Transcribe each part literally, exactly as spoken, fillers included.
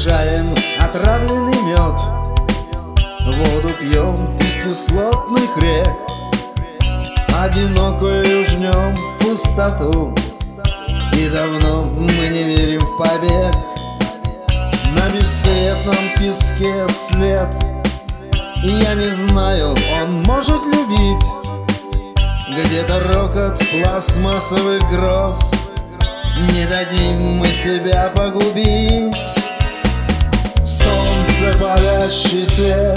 вкушаем отравленный мед, воду пьем из кислотных рек, одинокую жнем пустоту, и давно мы не верим в побег. На бесцветном песке след, я не знаю, он может любить. Где-то рокот пластмассовых гроз, не дадим мы себя погубить. Солнце, палящий свет,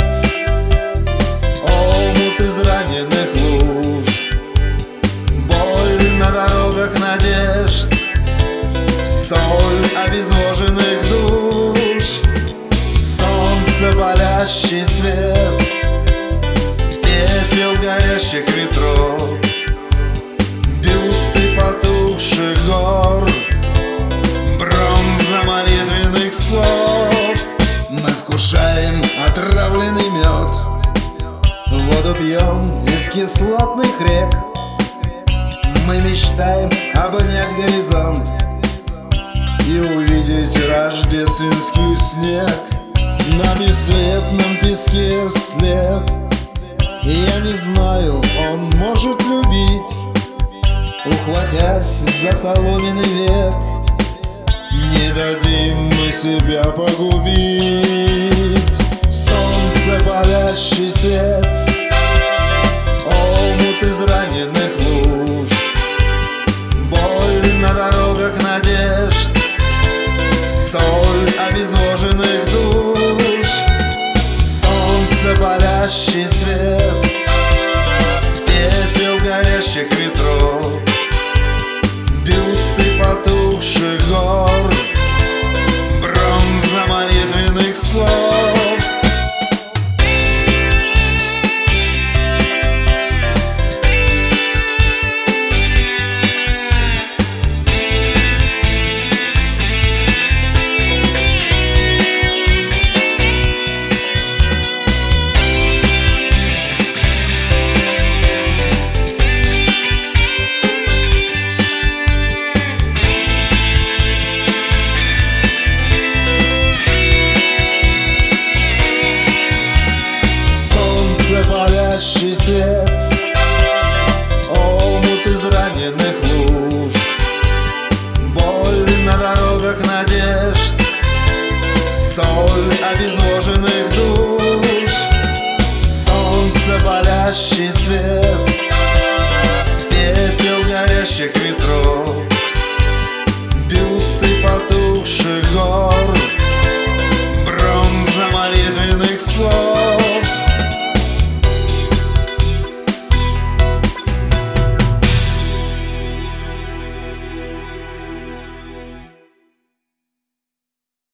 омут из раненых луж, боль на дорогах надежд, соль обезвоженных душ. Солнце, палящий свет, пепел горящих ветров, бюсты потухших гор, бронза молитвенных слов. Мы вкушаем отравленный мед, воду пьем из кислотных рек. Мы мечтаем обнять горизонт и увидеть рождественский снег. На бесцветном песке след, я не знаю, он может любить. Ухватясь за соломенный век, не дадим мы себя погубить. Солнце, палящий свет,